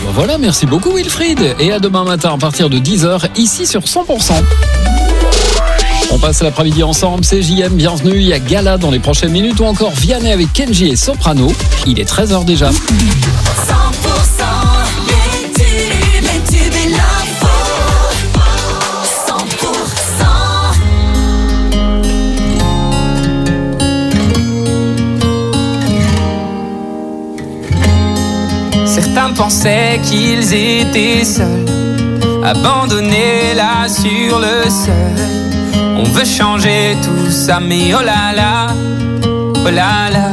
Voilà, merci beaucoup Wilfried. Et à demain matin à partir de 10h, ici sur 100%. On passe l'après-midi ensemble, c'est JM, bienvenue. Il y a Gala dans les prochaines minutes ou encore Vianney avec Kenji et Soprano. Il est 13h déjà. 100% les tubes et l'info. 100%. Certains pensaient qu'ils étaient seuls, abandonnés là sur le sol. On veut changer tout ça, mais oh là là, oh là là.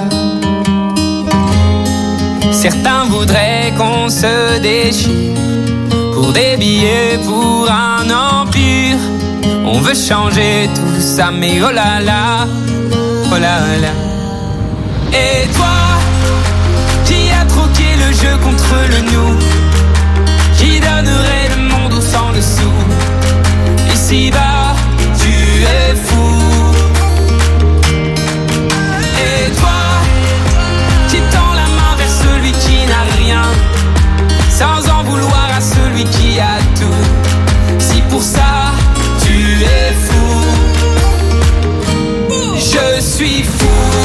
Certains voudraient qu'on se déchire pour des billets, pour un empire. On veut changer tout ça, mais oh là là, oh là là. Et toi, qui a troqué le jeu contre le nous, qui donnerait le monde au sang le sou. Ici-bas, tu es fou. Et toi, qui tend la main vers celui qui n'a rien, sans en vouloir à celui qui a tout. Si pour ça, tu es fou, je suis fou.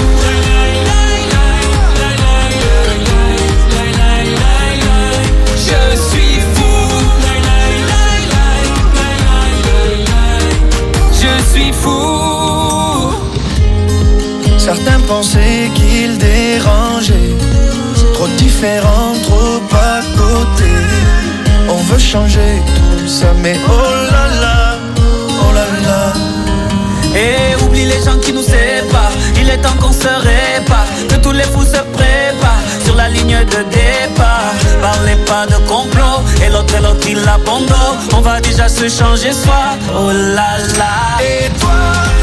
Certains pensaient qu'ils dérangeaient, trop différents, trop à côté. On veut changer tout ça, mais oh là là, oh là là. Et oublie les gens qui nous séparent, il est temps qu'on se répare, que tous les fous se préparent sur la ligne de départ. Parlez pas de complot, et l'autre il abandonne. On va déjà se changer soi, oh là là. Et toi,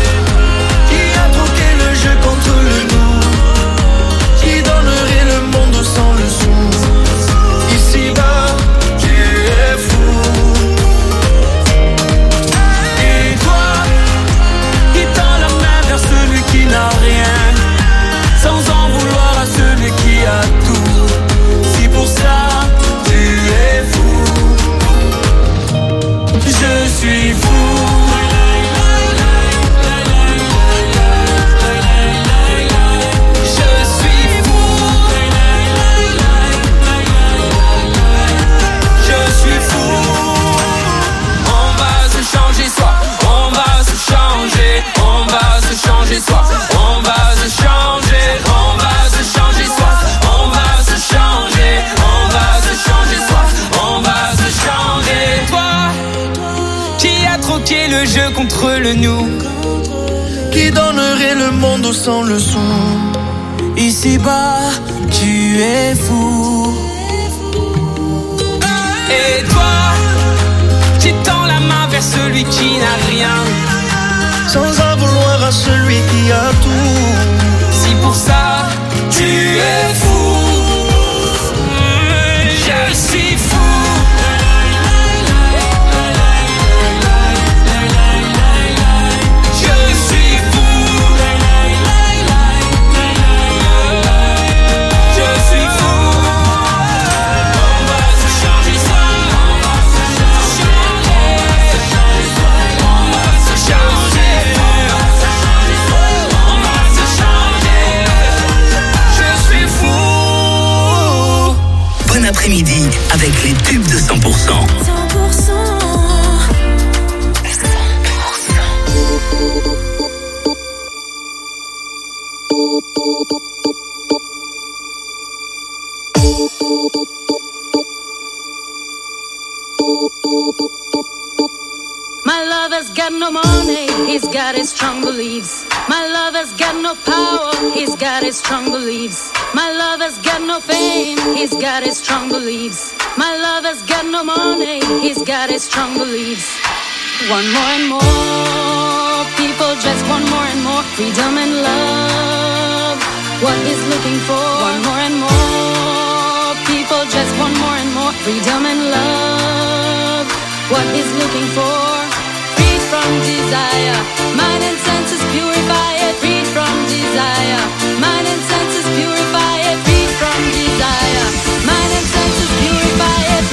jeu contre le nous, qui donnerait le monde sans le sou. Ici-bas, tu es fou. Et toi, qui tend la main vers celui qui n'a rien, sans en vouloir à celui qui a tout. Si pour ça, tu es fou, je suis fou. Changer soi, on va se changer, on va se changer soi, on va se changer, on va se changer soi, on va se changer. Toi, qui a troqué le jeu contre le nous, qui donnerait le monde sans le sou. Ici-bas, tu es fou. Et toi, qui tend la main vers celui qui n'a rien, sans en vouloir à celui qui a tout. Si pour ça, tu es fou, je suis fou. Je suis fou. Je suis fou. On va se changer soi, on va se changer, on va se changer. Bon après-midi avec les tubes de 100%. 100%. My lover's got no money, he's got his strong beliefs. My lover's got no power, he's got his strong beliefs. My lover's got no fame, he's got his strong beliefs. My lover's got no money, he's got his strong beliefs. One more and more, people just want more and more freedom and love. What he's looking for, one more and more, people just want more and more freedom and love. What he's looking for, freed from desire, mind and senses purify it. Freed from desire, mind and senses purify it. Freed from desire, mind and senses purify it.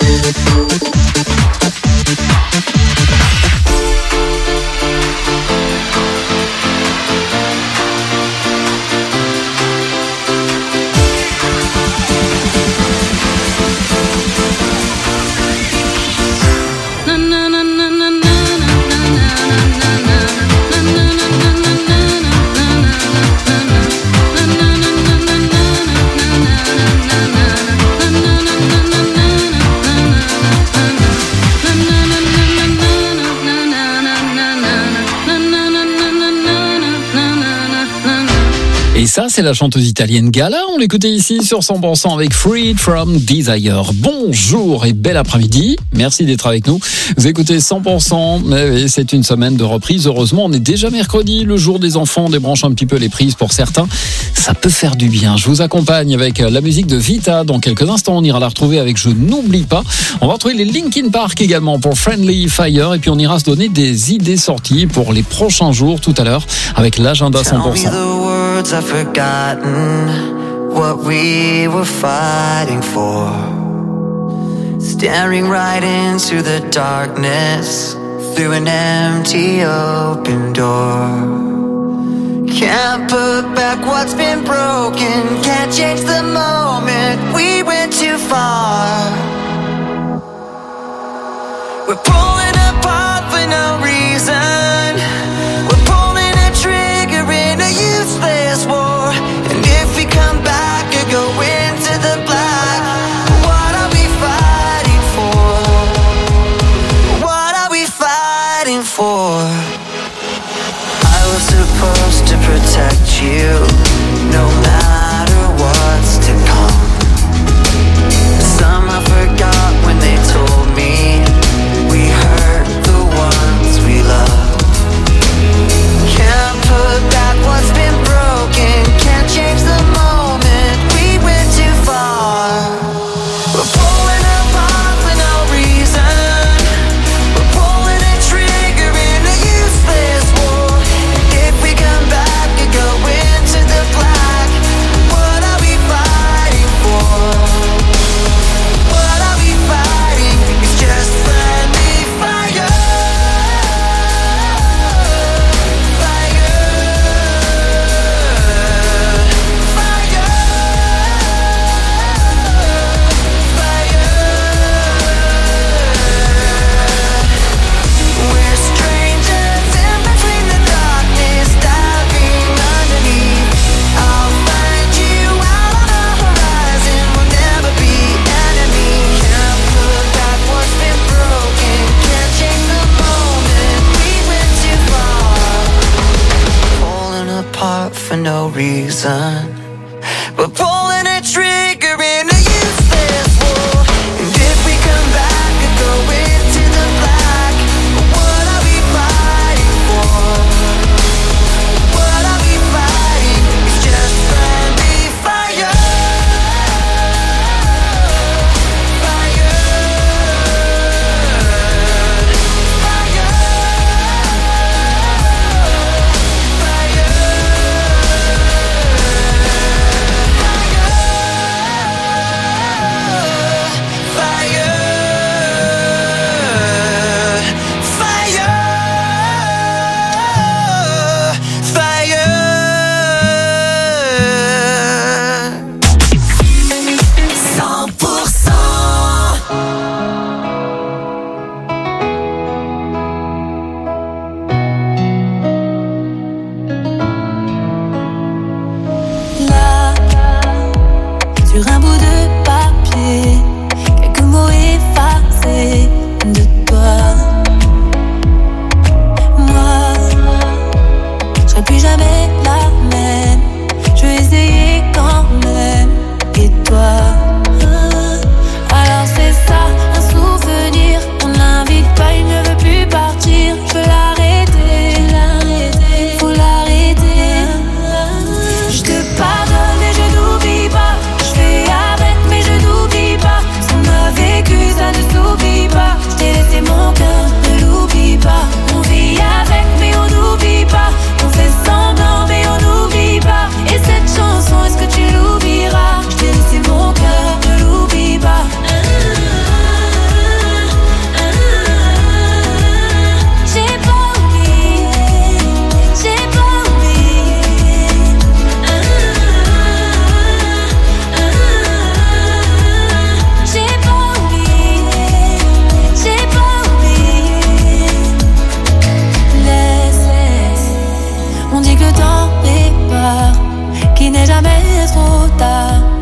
Et ça, c'est la chanteuse italienne Gala. On l'écoutait ici sur 100% avec Freed from Desire. Bonjour et bel après-midi. Merci d'être avec nous. Vous écoutez 100%. Mais oui, c'est une semaine de reprise. Heureusement, on est déjà mercredi, le jour des enfants. On débranche un petit peu les prises pour certains. Ça peut faire du bien. Je vous accompagne avec la musique de Vita. Dans quelques instants, on ira la retrouver avec Je n'oublie pas. On va retrouver les Linkin Park également pour Friendly Fire. Et puis, on ira se donner des idées sorties pour les prochains jours tout à l'heure avec l'agenda 100%. I've forgotten what we were fighting for. Staring right into the darkness through an empty open door. Can't put back what's been broken. Can't change the moment. We went too far. We're pulling apart for no reason. We're pulling a trigger in a useless war. And if we come back or go into the black, what are we fighting for? What are we fighting for? I was supposed to protect you, no matter what's to come. Some I forgot when they told me we hurt the ones we love. Can't put back what's been broken. Can't change the moment. We went too far. We're pulling apart for no reason. We're pulling a trigger in a useless war. If we come back and go into the black, what are we fighting for? What are we fighting? It's just friendly fire. We're strangers in between the darkness, diving underneath. I'll find you out on the horizon. We'll never be enemies. Can't put back what's been broken. Can't change the moment. We went too far. Falling apart for no reason. We're pulling a trigger in a useless war. And if we come back and go into the black, what are we fighting for? What are we fighting? It's just friendly fire. Fire. Fire.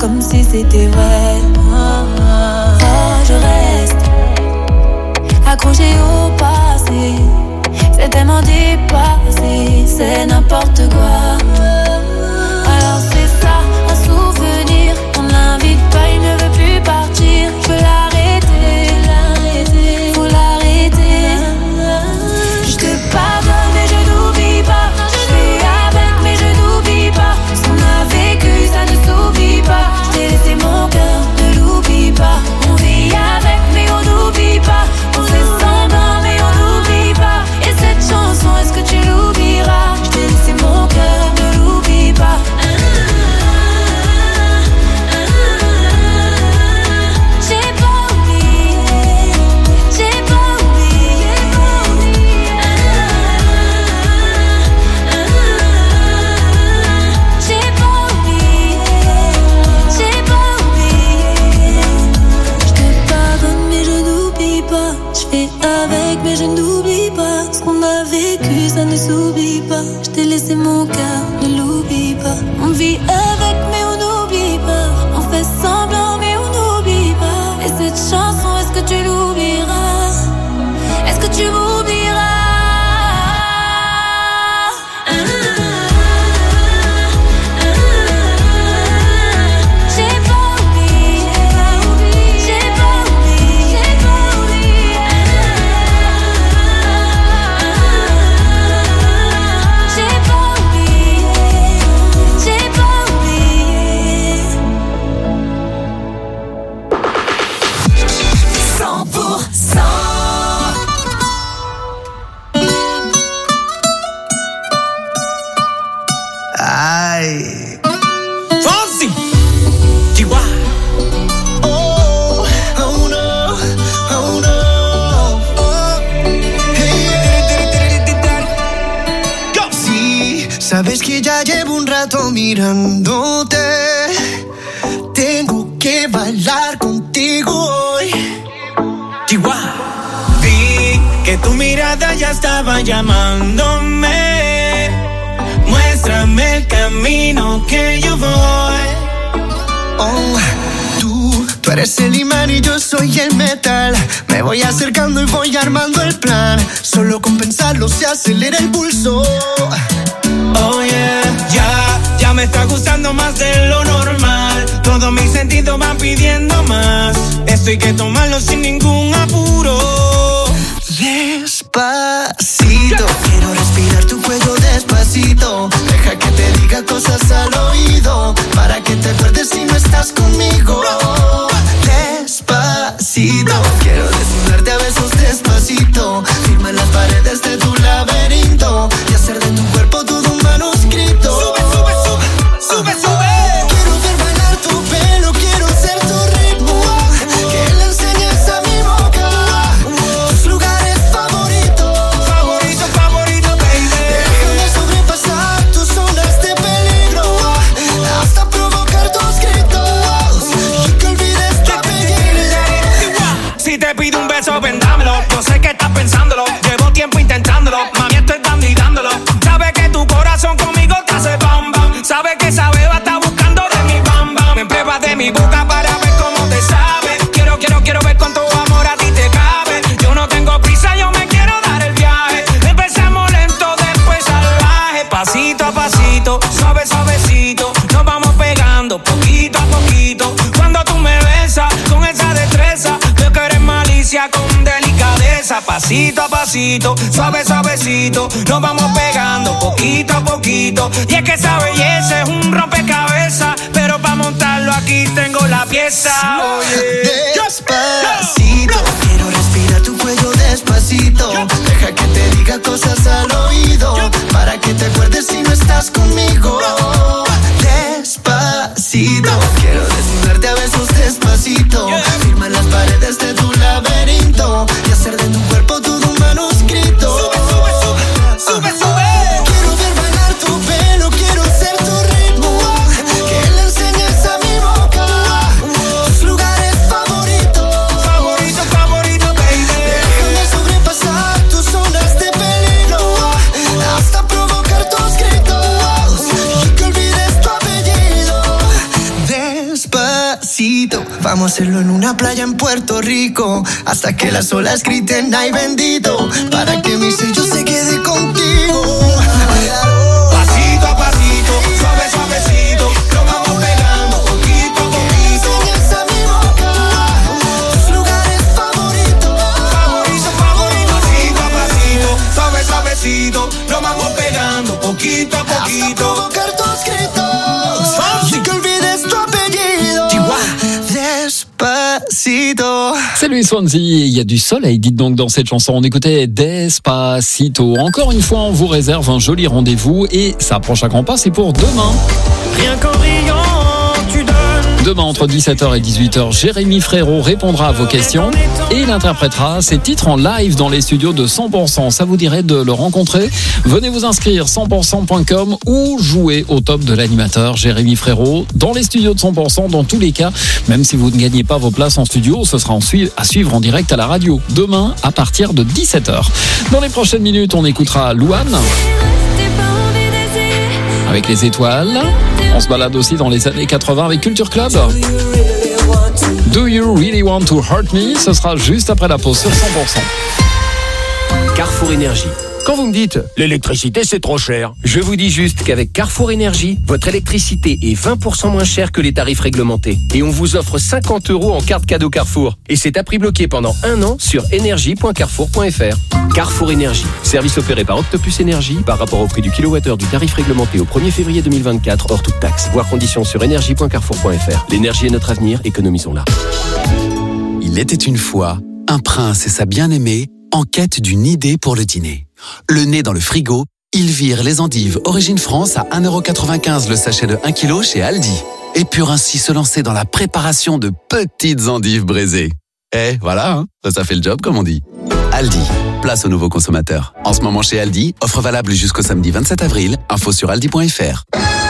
comme si c'était vrai. Oh, je reste accroché au passé. C'est tellement dépassé, c'est n'importe quoi. Alors c'est ça, un souvenir. On l'invite pas, il ne veut plus partir. Je peux l'arrêter, faut l'arrêter. Je te pardonne mais je n'oublie pas. Je suis avec mais je n'oublie pas. Ce qu'on a vécu ça ne s'oublie pas. Je t'ai laissé mon cœur, ne l'oublie pas. On vit avec mais on n'oublie pas. On fait semblant mais on n'oublie pas. Et cette chanson, est-ce que tu l'oublieras? Je t'ai laissé mon cœur, ne l'oublie pas. J'ai pas oublié, j'ai pas oublié. J'ai pas oublié, j'ai pas oublié. Je te pardonne mais je n'oublie pas. Je fais avec mais je n'oublie pas. Ce qu'on a vécu ça ne s'oublie pas. Je t'ai laissé mon cœur, ne l'oublie pas. On vit avec mais on n'oublie pas. On fait semblant mais on n'oublie pas. Et cette chanson, est-ce que tu l'oublieras? Est-ce que tu m'oublieras? J'ai pas oublié, j'ai pas oublié, j'ai pas oublié. J'ai pas oublié, j'ai pas oublié. 100%. Ay. Fonsi, Chihuahua. Oh, oh no, oh no. Oh, hey. Sí, sabes que ya llevo un rato mirándote. Tengo que bailar contigo hoy. Chihuahua. Vi que tu mirada ya estaba llamándome. Muéstrame el camino que yo voy. Oh, tú eres el imán y yo soy el metal. Me voy acercando y voy armando el plan. Solo con pensarlo se acelera el pulso. Oh yeah, ya me está gustando más de lo normal. Todos mis sentidos van pidiendo más. Esto hay que tomarlo sin ningún apuro. Despacito, quiero respirar tu cuello despacito. Deja que te diga cosas al oído, para que te acuerdes si no estás conmigo. Despacito, quiero desnudarte a besos despacito. Firma en las paredes de tu laberinto y hacer de tu cuerpo todo un manuscrito. Sube, sube, sube, sube, sube. Quiero ver bailar tu pelo, quiero ser tu ritmo. Que le enseñes a mi boca tus lugares favoritos. Favorito, favorito, baby. Déjame sobrepasar tus zonas de peligro hasta provocar tus gritos y que olvides tu apellido. Si te pido un beso, ven dámelo. Yo sé que estás pensándolo. Llevo tiempo intentándolo. Mami, estoy dando y dándolo. Sabes que tu corazón conmigo te hace bam bam. Sabes que esa beba está buscando de mi bam bam. Me pruebas de mi boca para ver cómo te sabe. Quiero ver cuánto amor a ti te cabe. Yo no tengo prisa, yo me quiero dar el viaje. Empezamos lento, después salvaje. Pasito a pasito, suave, suavecito. Nos vamos pegando poquito a poquito. Cuando tú me besas con esa destreza, veo que eres malicia con delicadeza. Pasito a pasito, suave, suavecito. Nos vamos pegando poquito a poquito. Y es que esa belleza es un rompecabezas, pero para montarlo aquí tengo la pieza. Oye. Despacito, quiero respirar tu cuello despacito. Deja que te diga cosas al oído, para que te acuerdes si no estás conmigo. Despacito, quiero desnudarte a besos despacito. Firma en las paredes de tu laberinto y hacer de tu cuerpo todo un manuscrito. Sube, sube, sube, sube, sube. Quiero ver bailar tu pelo, quiero ser tu ritmo. Que le enseñes a mi boca tus lugares favoritos. Favorito, Vamos a hacerlo en una playa en Puerto Rico, hasta que las olas griten ay bendito, para que mi sello se quede contigo. Pasito a pasito, suave suavecito, lo vamos pegando poquito a poquito. Enseñas a mi boca tus lugares favoritos. Favorito, favorito. Pasito a pasito, suave suavecito, lo vamos pegando poquito a Hasta poquito. provocar tus gritos, sin que olvides tu apellido. Despacito. Salut Swansea, il y a du soleil, dites donc dans cette chanson. On écoutait Despacito. Encore une fois, on vous réserve un joli rendez-vous et ça approche à grands pas, c'est pour demain. Rien qu'en riant, tu donnes. Demain entre 17h et 18h, Jérémy Frérot répondra à vos questions et il interprétera ses titres en live dans les studios de 100%. Ça vous dirait de le rencontrer? Venez vous inscrire 100%.com ou jouer au top de l'animateur Jérémy Frérot dans les studios de 100%. Dans tous les cas, même si vous ne gagnez pas vos places en studio, ce sera à suivre en direct à la radio demain à partir de 17h. Dans les prochaines minutes, on écoutera Louane avec les étoiles. On se balade aussi dans les années 80 avec Culture Club. Do You Really Want to Hurt Me? Ce sera juste après la pause sur 100%. Carrefour Énergie. Quand vous me dites « l'électricité c'est trop cher », je vous dis juste qu'avec Carrefour Énergie, votre électricité est 20% moins chère que les tarifs réglementés. Et on vous offre 50 € en carte cadeau Carrefour. Et c'est à prix bloqué pendant 1 an sur énergie.carrefour.fr. Carrefour Énergie, service opéré par Octopus Énergie par rapport au prix du kilowattheure du tarif réglementé au 1er février 2024 hors toute taxe. Voir conditions sur énergie.carrefour.fr. L'énergie est notre avenir, économisons-la. Il était une fois un prince et sa bien-aimée en quête d'une idée pour le dîner. Le nez dans le frigo, ils virent les endives Origine France à 1,95 € le sachet de 1 kg chez Aldi. Et purent ainsi se lancer dans la préparation de petites endives braisées. Eh, voilà, hein, ça fait le job comme on dit. Aldi, place aux nouveaux consommateurs. En ce moment chez Aldi, offre valable jusqu'au samedi 27 avril. Info sur aldi.fr.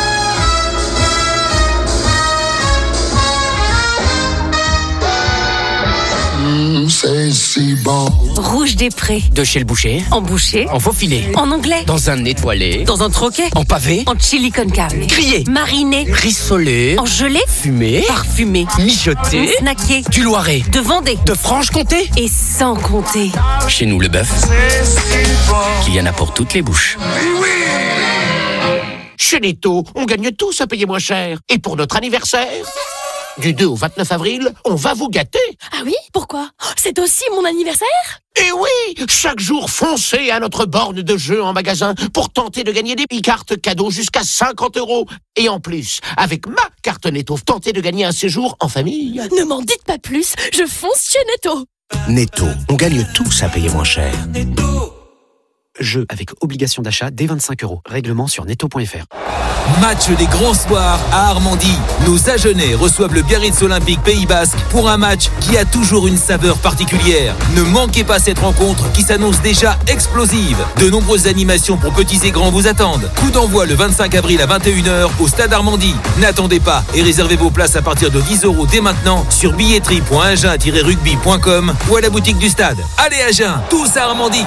C'est si bon. Rouge des Prés. De chez le boucher. En boucher. En faux filet. En anglais. Dans un étoilé. Dans un troquet. En pavé. En chili con carne. Grillé. Mariné. Rissolé. En gelée. Fumé. Parfumé. Mijoté. Snacké. Du Loiret. De Vendée. De Franche-Comté. Et sans compter. Chez nous, le bœuf, qu'il y en a pour toutes les bouches. Chez Netto, on gagne tous à payer moins cher. Et pour notre anniversaire, du 2 au 29 avril, on va vous gâter. Ah oui? Pourquoi? C'est aussi mon anniversaire? Et oui, chaque jour, foncez à notre borne de jeu en magasin pour tenter de gagner des cartes cadeaux jusqu'à 50 €. Et en plus, avec ma carte Netto, tentez de gagner un séjour en famille. Ne m'en dites pas plus, je fonce chez Netto. Netto, on gagne tous à payer moins cher. Jeu avec obligation d'achat dès 25 €. Règlement sur netto.fr. Match des grands soirs à Armandie. Nos Agenais reçoivent le Biarritz Olympique Pays Basque pour un match qui a toujours une saveur particulière. Ne manquez pas cette rencontre qui s'annonce déjà explosive. De nombreuses animations pour petits et grands vous attendent. Coup d'envoi le 25 avril à 21h au Stade Armandie. N'attendez pas et réservez vos places à partir de 10 € dès maintenant sur billetterie.agen-rugby.com ou à la boutique du stade. Allez Agen, tous à Armandie.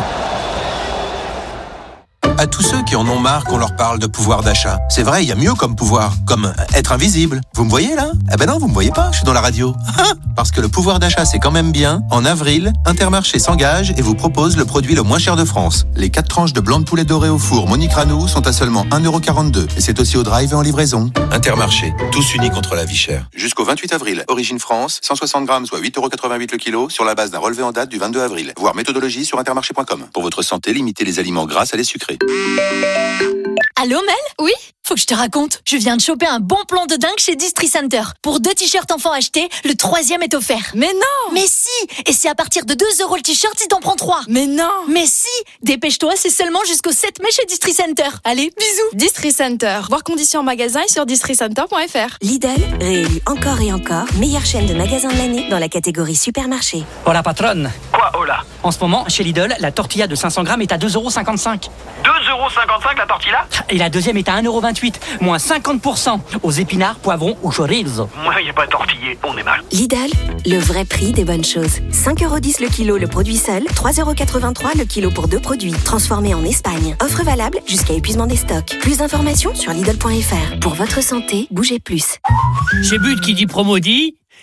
À tous ceux qui en ont marre qu'on leur parle de pouvoir d'achat. C'est vrai, il y a mieux comme pouvoir, comme être invisible. Vous me voyez là? Eh ben non, vous me voyez pas, je suis dans la radio. Parce que le pouvoir d'achat c'est quand même bien. En avril, Intermarché s'engage et vous propose le produit le moins cher de France. Les 4 tranches de blanc de poulet doré au four Monique Ranou sont à seulement 1,42 € et c'est aussi au drive et en livraison. Intermarché, tous unis contre la vie chère. Jusqu'au 28 avril, Origine France, 160 grammes soit 8,88 € le kilo sur la base d'un relevé en date du 22 avril. Voir méthodologie sur intermarché.com. Pour votre santé, limitez les aliments gras à les sucrés. Allô Mel? Oui? Faut que je te raconte. Je viens de choper un bon plan de dingue chez Distri Center. Pour 2 t-shirts enfants achetés, le 3e est offert. Mais non! Mais si! Et c'est à partir de 2 € le t-shirt si t'en prends 3. Mais non! Mais si! Dépêche-toi, c'est seulement jusqu'au 7 mai chez Distri Center. Allez, bisous! Distri Center. Voir conditions en magasin et sur districenter.fr. Lidl, réélu encore et encore, meilleure chaîne de magasins de l'année dans la catégorie supermarché. Hola patronne. Quoi hola? En ce moment, chez Lidl, la tortilla de 500 grammes est à 2,55 €. 2,55 € la tortilla? Et la deuxième est à 1,28 €, moins 50% aux épinards, poivrons ou chorizo. Moi, y a pas tortillé, on est mal. Lidl, le vrai prix des bonnes choses. 5,10 € le kilo le produit seul, 3,83 € le kilo pour 2 produits, transformés en Espagne. Offre valable jusqu'à épuisement des stocks. Plus d'informations sur Lidl.fr. Pour votre santé, bougez plus. Chez But qui dit promo dit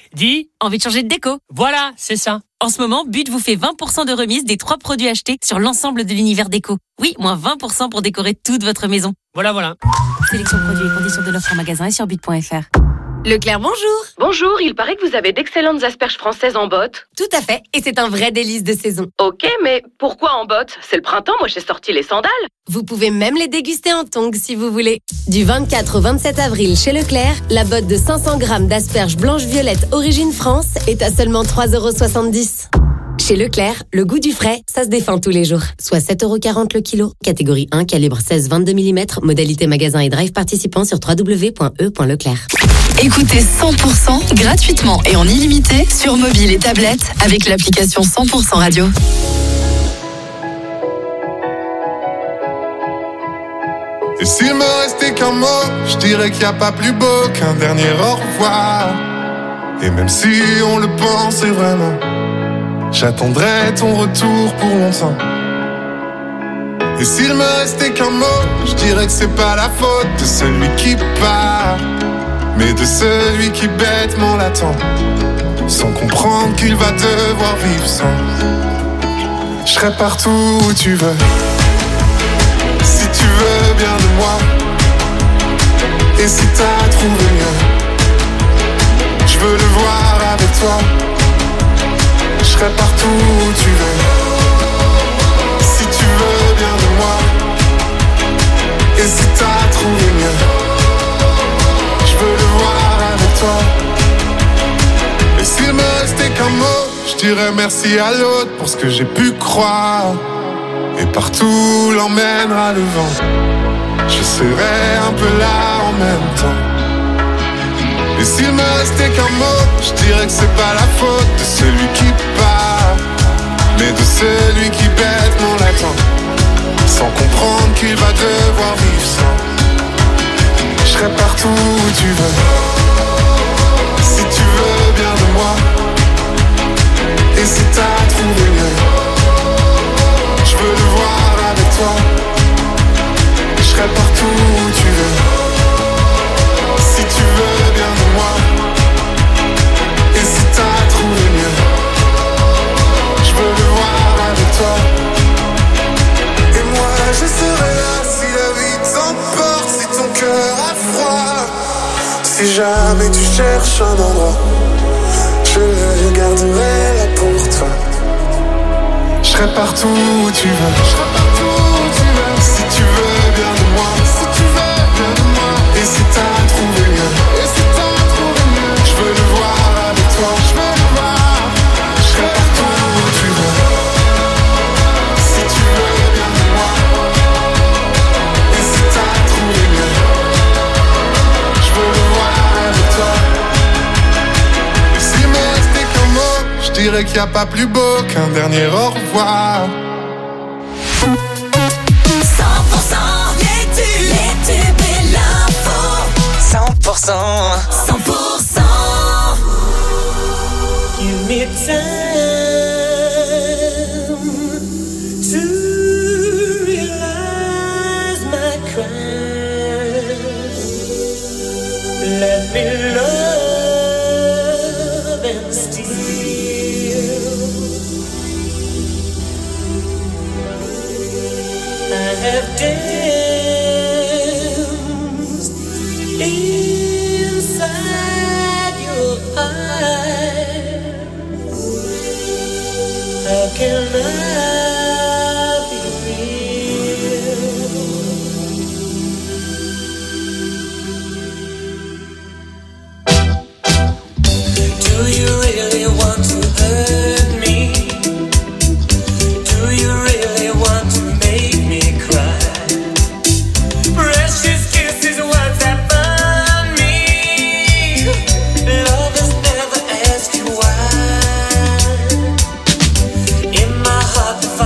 Dis. Envie de changer de déco? Voilà, c'est ça. En ce moment, But vous fait 20% de remise des 3 produits achetés sur l'ensemble de l'univers déco. Oui, moins 20% pour décorer toute votre maison. Voilà. Sélection produits et conditions de l'offre en magasin et sur but.fr. Leclerc, bonjour. Bonjour, il paraît que vous avez d'excellentes asperges françaises en botte. Tout à fait, et c'est un vrai délice de saison. Ok, mais pourquoi en botte? C'est le printemps, moi j'ai sorti les sandales. Vous pouvez même les déguster en tongs si vous voulez. Du 24 au 27 avril chez Leclerc, la botte de 500 grammes d'asperges blanches-violettes origine France est à seulement 3,70 €. Chez Leclerc, le goût du frais, ça se défend tous les jours. Soit 7,40 € le kilo. Catégorie 1, calibre 16-22 mm. Modalité magasin et drive participant sur www.e.leclerc. Écoutez 100% gratuitement et en illimité sur mobile et tablette avec l'application 100% radio. Et s'il me restait qu'un mot, je dirais qu'il n'y a pas plus beau qu'un dernier au revoir. Et même si on le pensait vraiment, j'attendrai ton retour pour longtemps. Et s'il me restait qu'un mot, je dirais que c'est pas la faute de celui qui part, mais de celui qui bêtement l'attend, sans comprendre qu'il va devoir vivre sans. Je serai partout où tu veux, si tu veux bien de moi. Et si t'as trouvé mieux, je veux le voir avec toi. Je serai partout où tu veux, si tu veux bien de moi. Et si t'as trouvé mieux, je veux le voir avec toi. Et s'il me restait qu'un mot, je dirais merci à l'autre pour ce que j'ai pu croire. Et partout l'emmènera le vent, je serai un peu là en même temps. Et s'il me restait qu'un mot, je dirais que c'est pas la faute de celui qui part, mais de celui qui bêtement l'attend, sans comprendre qu'il va devoir vivre sans. Je serai partout où tu veux, si tu veux bien de moi. Et si t'as trouvé mieux, je veux le voir avec toi. Je serai partout où tu veux, si tu veux bien de moi. Et si t'as trouvé mieux, je veux le voir avec toi. Et moi je serai là si la vie t'emporte, si ton cœur a froid. Si jamais tu cherches un endroit, je le garderai là pour toi. Je serai partout où tu veux, je serai partout où tu veux. Si tu veux bien de moi, si tu veux bien de moi. Et si t'as trouvé mieux, et si t'as trouvé mieux, je veux le voir avec toi, je veux le voir. Je serai partout où tu veux, si tu veux bien de moi. Et si t'as trouvé mieux, je veux le voir avec toi. Et s'il me restait qu'un mot, je dirais qu'il n'y a pas plus beau qu'un dernier au revoir. 100% les tubes et l'info. 100%. 100%. Give me time to realize my crime. Let me love and steal. I have danced inside your eyes. How can I be real? Do you really want to hurt me? Do you really want to make me cry? Precious kisses, words that burn me. Lovers never ask you why. In my heart, the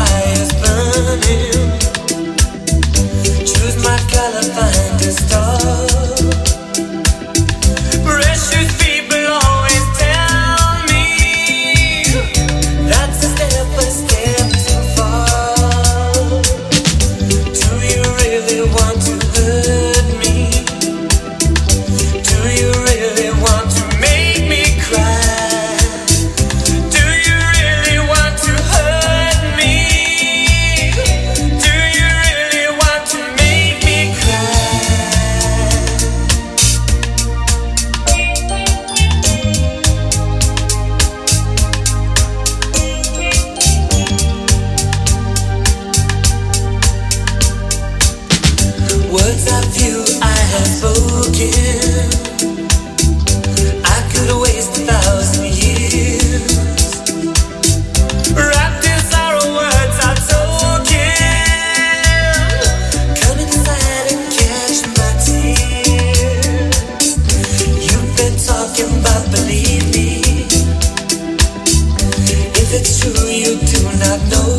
not know.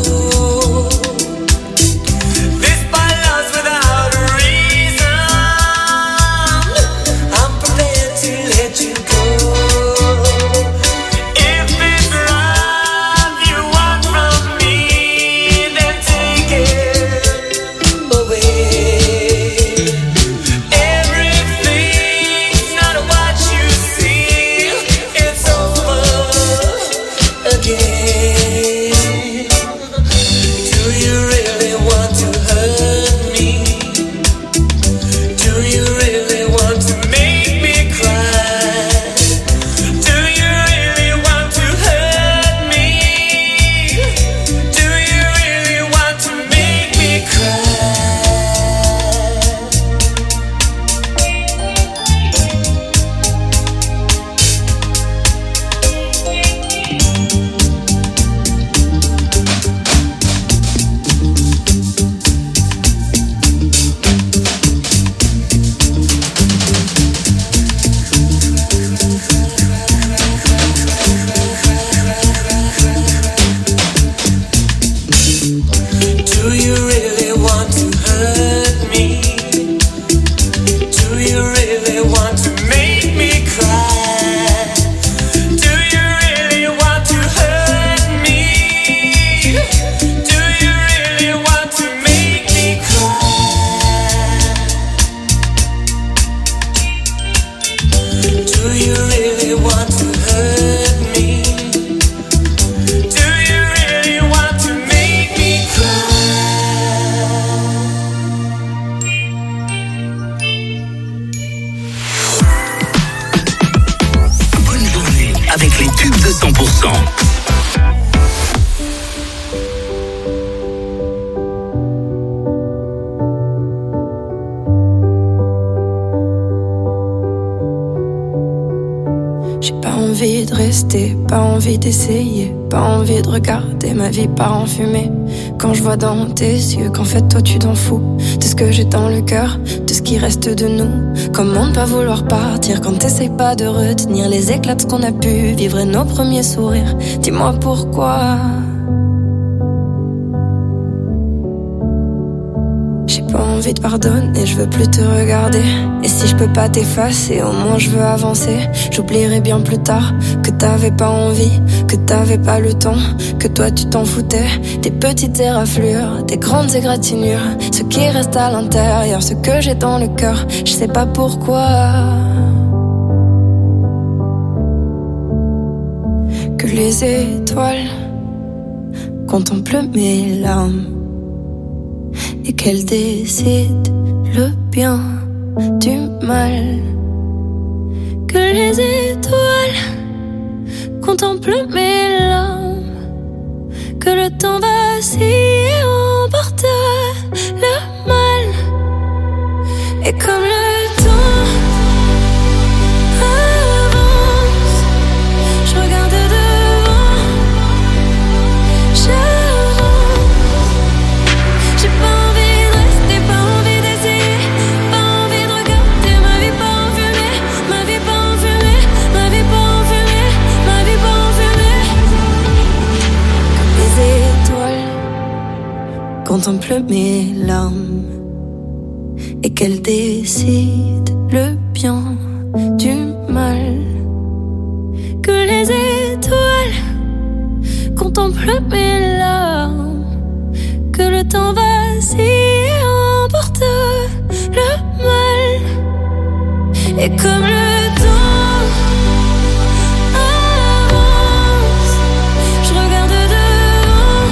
This my love's without a reason. I'm prepared to let you go. If it's love you want from me, then take it away. Everything's not what you see. It's over again. Do you really want to hurt me? Do you really want to make me cry? Do you really want to hurt me? Do you really want to make me cry? Do you really want to hurt me? Do you really want to make me cry? Do you really want to hurt me? Do you really want to make me cry? Do you really want to hurt me? Do you really want to make me cry? Bonne journée avec les tubes de 100%. J'ai pas envie de rester, pas envie d'essayer, pas envie de regarder ma vie part en fumée. Quand je vois dans tes yeux qu'en fait toi tu t'en fous de ce que j'ai dans le cœur, de ce qui reste de nous. Comment ne pas vouloir partir quand t'essayes pas de retenir les éclats de ce qu'on a pu vivre et nos premiers sourires. Dis-moi pourquoi. J'ai pas envie de pardonner, je veux plus te regarder. Et si je peux pas t'effacer, au moins je veux avancer. J'oublierai bien plus tard que t'avais pas envie, que t'avais pas le temps, que toi tu t'en foutais. Des petites éraflures, des grandes égratignures, ce qui reste à l'intérieur, ce que j'ai dans le cœur, je sais pas pourquoi. Que les étoiles contemplent mes larmes et qu'elle décide le bien du mal. Que les étoiles contemplent mes larmes, que le temps vacille et emporte le mal. Et comme le temps avance, je regarde devant, j'avance. J'ai pas envie de rester, pas envie d'essayer, pas envie de regarder ma vie pas en fumée, ma vie pas en fumée, ma vie pas en fumée, ma vie pas en fumée. Comme les étoiles contemplent mes larmes et qu'elles décident le bien du mal. Que les étoiles contemplent mes larmes, que le temps vacille et emporte le mal. Et comme le temps avance, je regarde devant,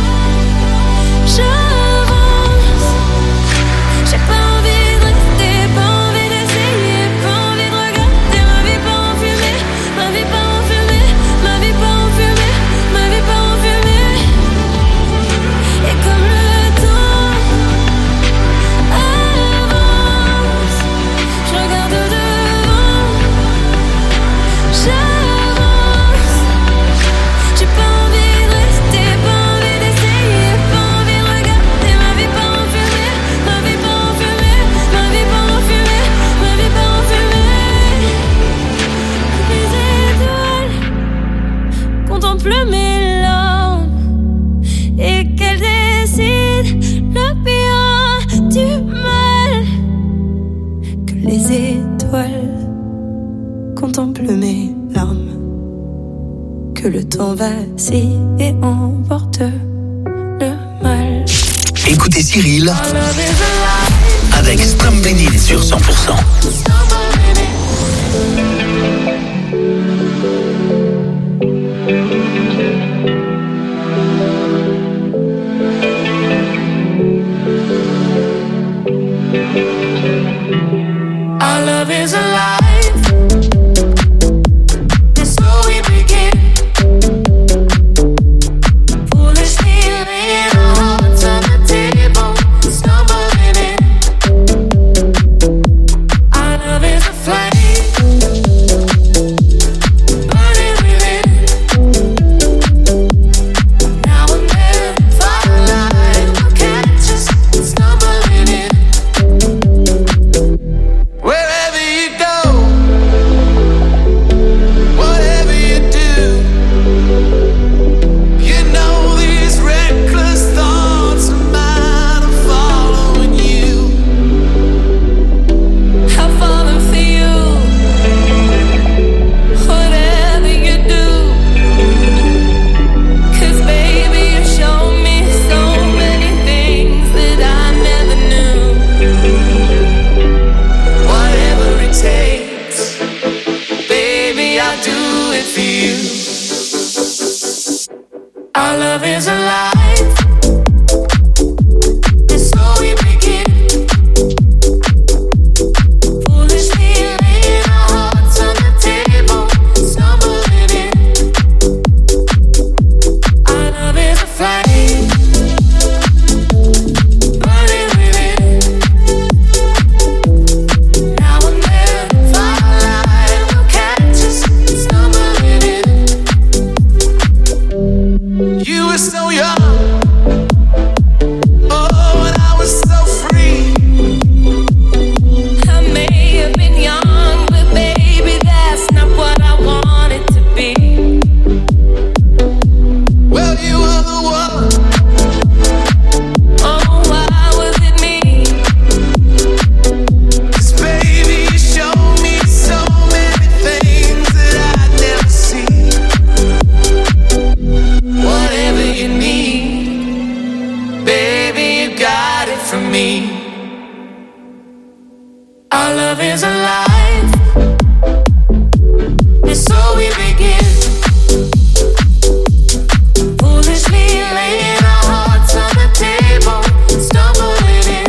j'avance. J'ai pas envie de rester, pas envie d'essayer, pas envie de regarder ma vie pas en fumée, ma vie pas en fumée, ma vie pas en fumée, ma vie pas en fumée. Et comme le temps avance, je regarde devant, toile contemple mes larmes. Que le temps vacille et emporte le mal. Écoutez Cyril avec Stumbling In sur 100%. Our love is alive. And so we begin. Foolishly laying our hearts on the table, stumbling in. Our love is a flame, burning within. Now and then, firelight will catch us stumbling in. Wherever you go, whatever you do, you know these reckless thoughts of mine are following you. I've fallen for you, whatever you do. 'Cause baby, you show me so many things that I never knew. Whatever it takes, baby, I'll do it for you. Our love is alive, and so we begin. Foolishly laying our hearts on the table, stumbling in. Our love is a flame, burning within. Now and then, firelight will catch us stumbling in. You were so young, oh, and I was so free. I may have been young, but baby, that's not what I wanted to be. Well, you were the one. Oh, why was it me? 'Cause baby, you showed me so many things that I'd never see. Whatever you need, baby, you got it from me. Our love is alive, and so we begin. Foolishly laying our hearts on the table, stumbling in.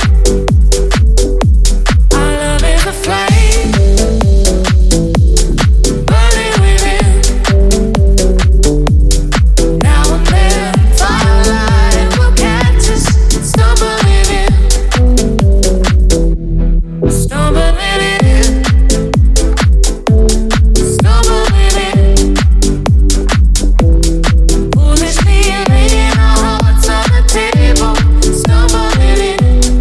Our love is a flame, burning within. Now and then, firelight will catch us stumbling in. Stumbling in. Stumbling in. Foolishly laying our hearts on the table, stumbling in.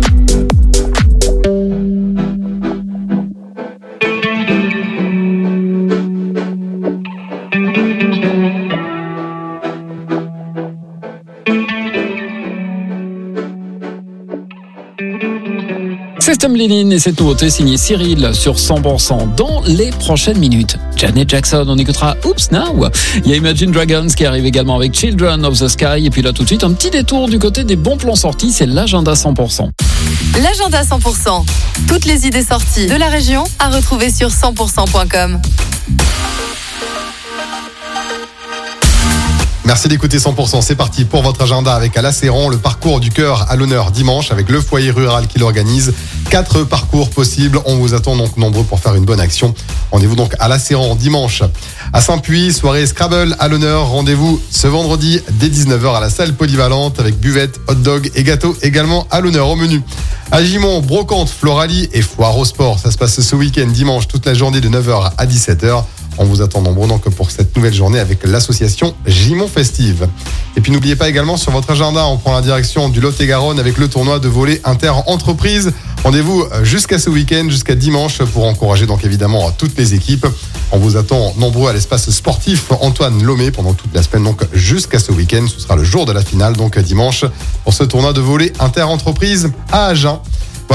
C'est Stumbling In et cette nouveauté signée Cyril sur 100% dans les prochaines minutes. Janet Jackson, on écoutera Oops Now. Il y a Imagine Dragons qui arrive également avec Children of the Sky. Et puis là tout de suite, un petit détour du côté des bons plans sortis, c'est l'agenda 100%. L'agenda 100%. Toutes les idées sorties de la région à retrouver sur 100%.com. Merci d'écouter 100%. C'est parti pour votre agenda avec à La Ceyran, le parcours du cœur à l'honneur dimanche avec le foyer rural qui l'organise. 4 parcours possibles. On vous attend donc nombreux pour faire une bonne action. Rendez-vous donc à La Ceyran dimanche. À Saint-Puy, soirée Scrabble à l'honneur. Rendez-vous ce vendredi dès 19h à la salle polyvalente avec buvette, hot dog et gâteau également à l'honneur au menu. À Gimont, brocante, floralie et foire au sport. Ça se passe ce week-end dimanche toute la journée de 9h à 17h. On vous attend nombreux donc pour cette nouvelle journée avec l'association Gimont Festive. Et puis n'oubliez pas également sur votre agenda, on prend la direction du Lot-et-Garonne avec le tournoi de volley inter-entreprise. Rendez-vous jusqu'à ce week-end, jusqu'à dimanche pour encourager donc évidemment toutes les équipes. On vous attend nombreux à l'espace sportif Antoine Lomé pendant toute la semaine donc jusqu'à ce week-end. Ce sera le jour de la finale donc dimanche pour ce tournoi de volley inter-entreprise à Agen. Voilà.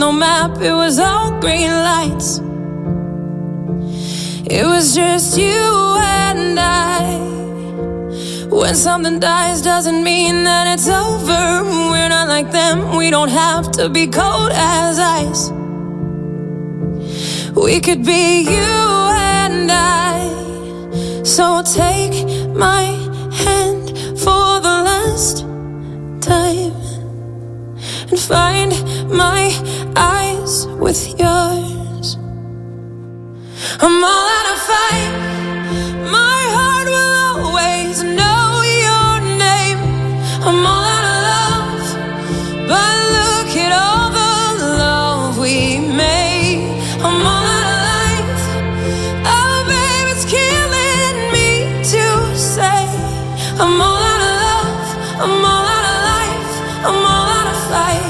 no map, it was all green lights. It was just you and I. When something dies doesn't mean that it's over. We're not like them, we don't have to be cold as ice. We could be you and I. So take my hand for the last time and find my eyes with yours. I'm all out of fight. My heart will always know your name. I'm all out of love, but look at all the love we made. I'm all out of life. Oh, babe, it's killing me to say. I'm all out of love. I'm all out of life. I'm all out of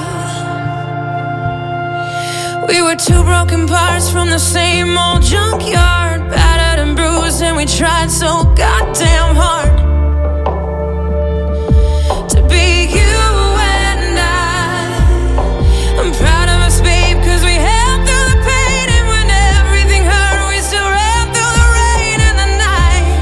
fight. We were two broken parts from the same old junkyard, battered and bruised, and we tried so goddamn hard to be you and I. I'm proud of us, babe, cause we held through the pain, and when everything hurt, we still ran through the rain and the night.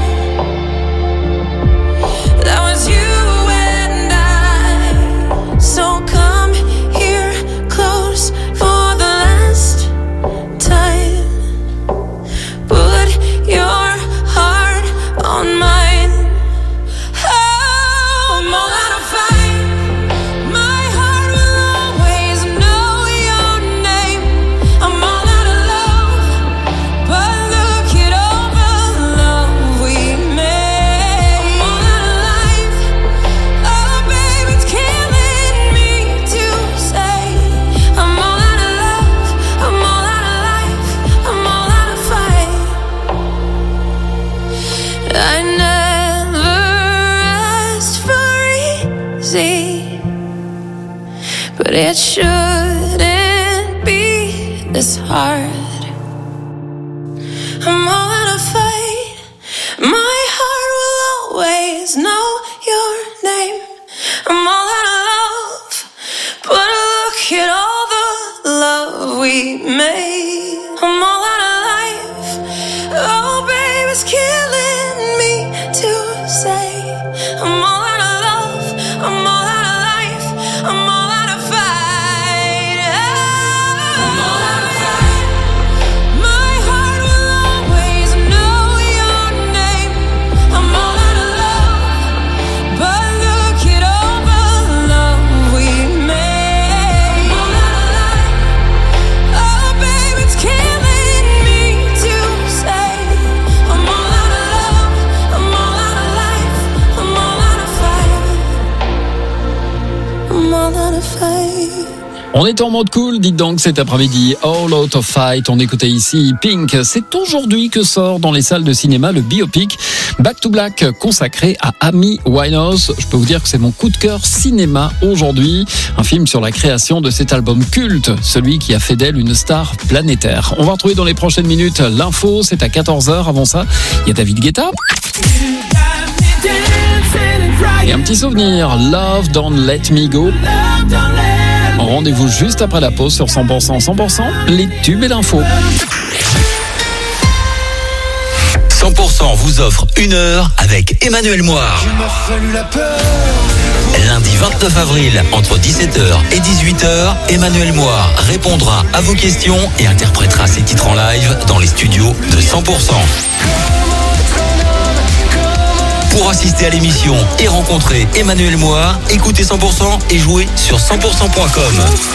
That was you and I. So come here close for the last time. Put your heart on mine. Oh, I'm all out of fight. My heart will always know your name. I'm all out of love, but look at all the love we made. I'm all out of life. Oh, babe, it's killing me to say. I'm all out of love. I'm all out of life. I'm all out of fight. I never asked for easy, but it shouldn't be this hard. I'm all out of fight. My heart will always know your name. I'm all out of love, but look at all the love we made. I'm all out of life. Oh, babe, it's killing me to say. I'm all out of love. I'm all out of life. I'm all out of fight. I'm all out of fight. My heart will always know your name. I'm all out of love, but look at all the love we made. I'm all out of life. Oh, babe, it's killing me to say. I'm all out of love. I'm all out of life. I'm all out of fight. I'm all out of fight. On est en mode cool, dites donc, cet après-midi. All Out of Fight. On écoutait ici Pink. C'est aujourd'hui que sort dans les salles de cinéma le biopic Back to Black consacré à Amy Winehouse. Je peux vous dire que c'est mon coup de cœur cinéma aujourd'hui. Un film sur la création de cet album culte, celui qui a fait d'elle une star planétaire. On va retrouver dans les prochaines minutes l'info. C'est à 14h. Avant ça, il y a David Guetta. Et un petit souvenir, Love Don't Let Me Go. Rendez-vous juste après la pause sur 100%. 100%, les tubes et l'info. 100% vous offre 1 heure avec Emmanuel Moire. Lundi 29 avril, entre 17h et 18h, Emmanuel Moire répondra à vos questions et interprétera ses titres en live dans les studios de 100%. Pour assister à l'émission et rencontrer Emmanuel Moire, écoutez 100% et jouez sur 100%.com.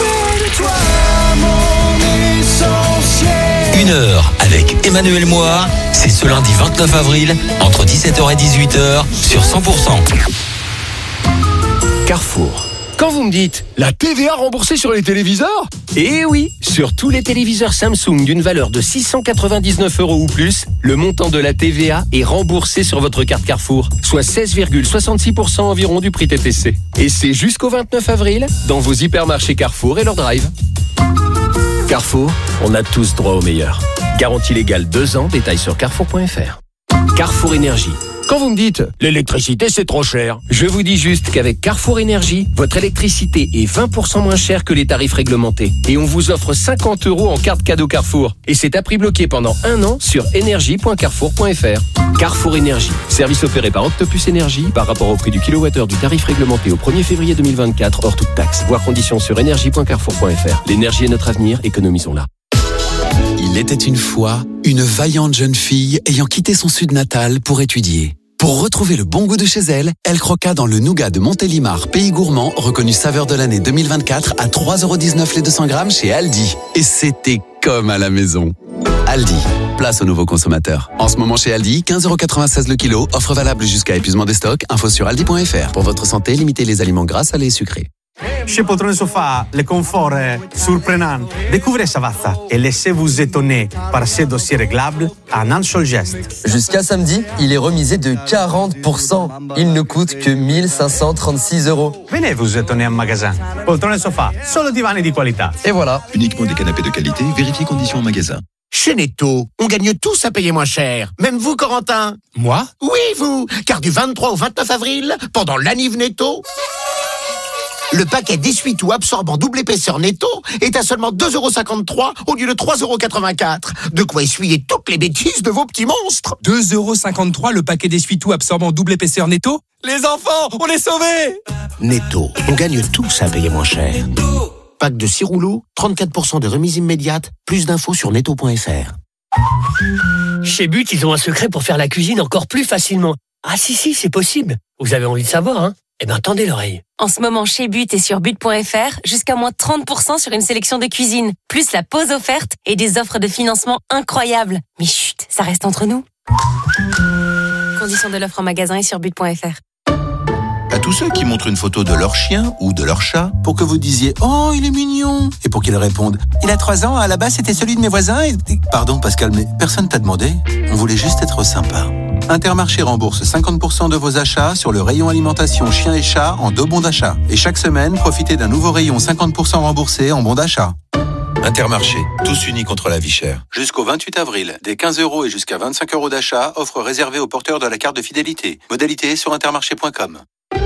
1 heure avec Emmanuel Moire, c'est ce lundi 29 avril, entre 17h et 18h, sur 100%. Carrefour. Quand vous me dites la TVA remboursée sur les téléviseurs ? Eh oui, sur tous les téléviseurs Samsung d'une valeur de 699 € ou plus, le montant de la TVA est remboursé sur votre carte Carrefour, soit 16,66% environ du prix TTC. Et c'est jusqu'au 29 avril dans vos hypermarchés Carrefour et leur drive. Carrefour, on a tous droit au meilleur. Garantie légale 2 ans, détails sur carrefour.fr. Carrefour Énergie. Quand vous me dites « l'électricité c'est trop cher », je vous dis juste qu'avec Carrefour Énergie, votre électricité est 20% moins chère que les tarifs réglementés. Et on vous offre 50 € en carte cadeau Carrefour. Et c'est à prix bloqué pendant 1 an sur énergie.carrefour.fr. Carrefour Énergie, service opéré par Octopus Énergie par rapport au prix du kilowattheure du tarif réglementé au 1er février 2024 hors toute taxe. Voir conditions sur énergie.carrefour.fr. L'énergie est notre avenir, économisons-la. Il était une fois une vaillante jeune fille ayant quitté son sud natal pour étudier. Pour retrouver le bon goût de chez elle, elle croqua dans le nougat de Montélimar, pays gourmand, reconnu saveur de l'année 2024 à 3,19 les 200 grammes chez Aldi. Et c'était comme à la maison. Aldi, place aux nouveaux consommateurs. En ce moment chez Aldi, 15,96 le kilo, offre valable jusqu'à épuisement des stocks, info sur aldi.fr. Pour votre santé, limitez les aliments gras, salés et sucrés. Chez Poltrone Sofa, le confort est surprenant. Découvrez Savazza et laissez-vous étonner par ces dossiers réglables en un seul geste. Jusqu'à samedi, il est remisé de 40%. Il ne coûte que 1536 €. Venez vous étonner en magasin. Poltrone Sofa, solo divani di qualità. Et voilà. Uniquement des canapés de qualité, vérifiez conditions en magasin. Chez Netto, on gagne tous à payer moins cher. Même vous, Corentin. Moi ? Oui, vous. Car du 23 au 29 avril, pendant l'Aniv Netto, le paquet d'essuie-tout absorbant double épaisseur Netto est à seulement 2,53 € au lieu de 3,84 €. De quoi essuyer toutes les bêtises de vos petits monstres. 2,53 € le paquet d'essuie-tout absorbant double épaisseur Netto ? Les enfants, on est sauvés ! Netto, on gagne tous à payer moins cher. Pack de 6 rouleaux, 34% de remise immédiate. Plus d'infos sur netto.fr. Chez But, ils ont un secret pour faire la cuisine encore plus facilement. Ah si, c'est possible. Vous avez envie de savoir, hein ? Eh bien, tendez l'oreille. En ce moment, chez But et sur but.fr, jusqu'à moins 30% sur une sélection de cuisine, plus la pause offerte et des offres de financement incroyables. Mais chut, ça reste entre nous. Conditions de l'offre en magasin et sur but.fr. À tous ceux qui montrent une photo de leur chien ou de leur chat pour que vous disiez « Oh, il est mignon !» et pour qu'ils répondent « Il a 3 ans, à la base c'était celui de mes voisins et... » Pardon Pascal, mais personne t'a demandé. On voulait juste être sympa. Intermarché rembourse 50% de vos achats sur le rayon alimentation chien et chat en 2 bons d'achat. Et chaque semaine, profitez d'un nouveau rayon 50% remboursé en bons d'achat. Intermarché, tous unis contre la vie chère. Jusqu'au 28 avril, des 15 € et jusqu'à 25 € d'achat, offre réservée aux porteurs de la carte de fidélité. Modalité sur intermarché.com.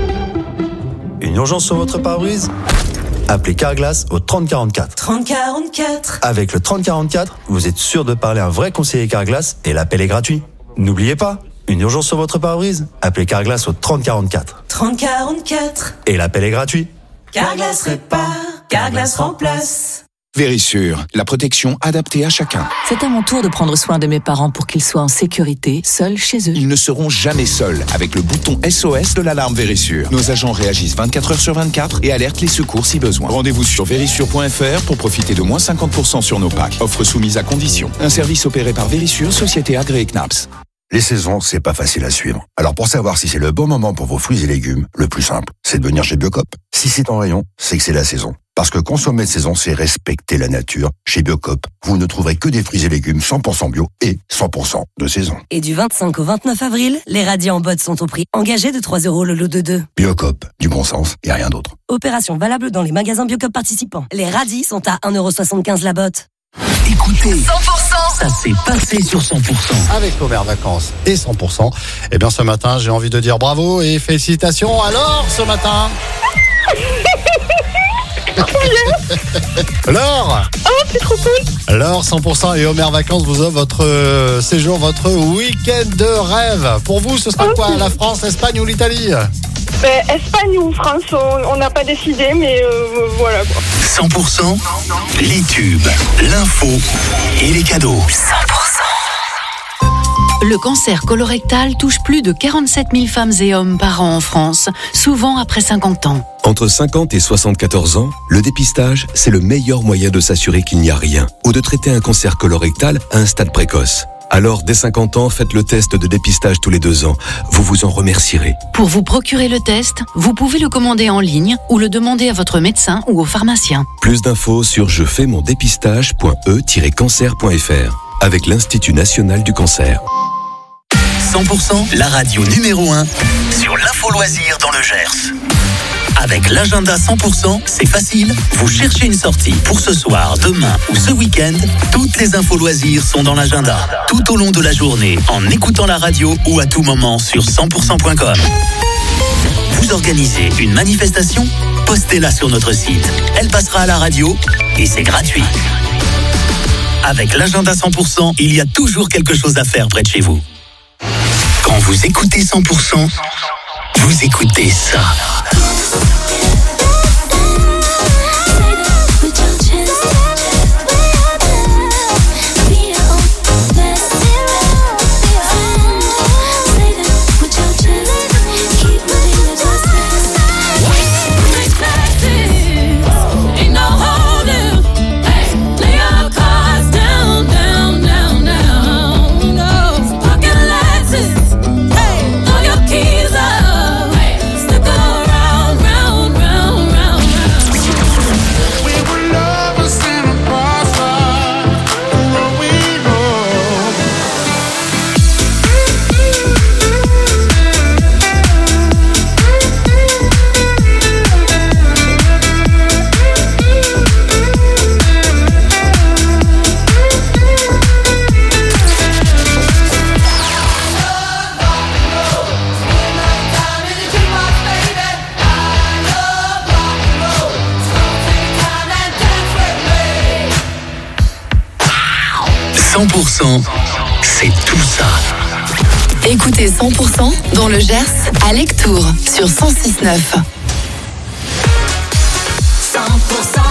Une urgence sur votre pare-brise ? Appelez Carglass au 3044. 3044. Avec le 3044, vous êtes sûr de parler à un vrai conseiller Carglass et l'appel est gratuit. N'oubliez pas, une urgence sur votre pare-brise ? Appelez Carglass au 3044. 3044. Et l'appel est gratuit. Carglass répare, Carglass remplace. Vérissure, la protection adaptée à chacun. C'est à mon tour de prendre soin de mes parents pour qu'ils soient en sécurité, seuls chez eux. Ils ne seront jamais seuls avec le bouton SOS de l'alarme Vérissure. Nos agents réagissent 24 heures sur 24 et alertent les secours si besoin. Rendez-vous sur vérissure.fr pour profiter de moins 50% sur nos packs. Offre soumise à condition. Un service opéré par Vérissure, société agréée CNAPS. Les saisons, c'est pas facile à suivre. Alors pour savoir si c'est le bon moment pour vos fruits et légumes, le plus simple, c'est de venir chez Biocop. Si c'est en rayon, c'est que c'est la saison. Parce que consommer de saison, c'est respecter la nature. Chez Biocop, vous ne trouverez que des fruits et légumes 100% bio et 100% de saison. Et du 25 au 29 avril, les radis en botte sont au prix engagé de 3 € le lot de 2. Biocop, du bon sens et rien d'autre. Opération valable dans les magasins Biocop participants. Les radis sont à 1,75 € la botte. Écoutez, 100%, ça s'est passé sur 100%. Avec Omer Vacances et 100%. Eh bien, ce matin, j'ai envie de dire bravo et félicitations. Alors, ce matin... Laure! Oh, c'est trop cool! Laure, 100% et Omer Vacances vous offre votre séjour, votre week-end de rêve. Pour vous, ce sera quoi? La France, l'Espagne ou l'Italie? Espagne ou France, on n'a pas décidé, mais voilà quoi. 100%, les tubes, l'info et les cadeaux. 100%. Le cancer colorectal touche plus de 47 000 femmes et hommes par an en France, souvent après 50 ans. Entre 50 et 74 ans, le dépistage, c'est le meilleur moyen de s'assurer qu'il n'y a rien ou de traiter un cancer colorectal à un stade précoce. Alors, dès 50 ans, faites le test de dépistage tous les 2 ans. Vous vous en remercierez. Pour vous procurer le test, vous pouvez le commander en ligne ou le demander à votre médecin ou au pharmacien. Plus d'infos sur jefaimondepistage.e-cancer.fr avec l'Institut national du cancer. 100%, la radio numéro 1 sur l'info loisir dans le Gers. Avec l'agenda 100%, c'est facile. Vous cherchez une sortie pour ce soir, demain ou ce week-end. Toutes les infos loisirs sont dans l'agenda. Tout au long de la journée, en écoutant la radio ou à tout moment sur 100%.com. Vous organisez une manifestation? Postez-la sur notre site. Elle passera à la radio et c'est gratuit. Avec l'agenda 100%, il y a toujours quelque chose à faire près de chez vous. Quand vous écoutez 100%, vous écoutez ça. C'est tout ça. Écoutez 100% dans le Gers à Lectoure sur 106.9. 100%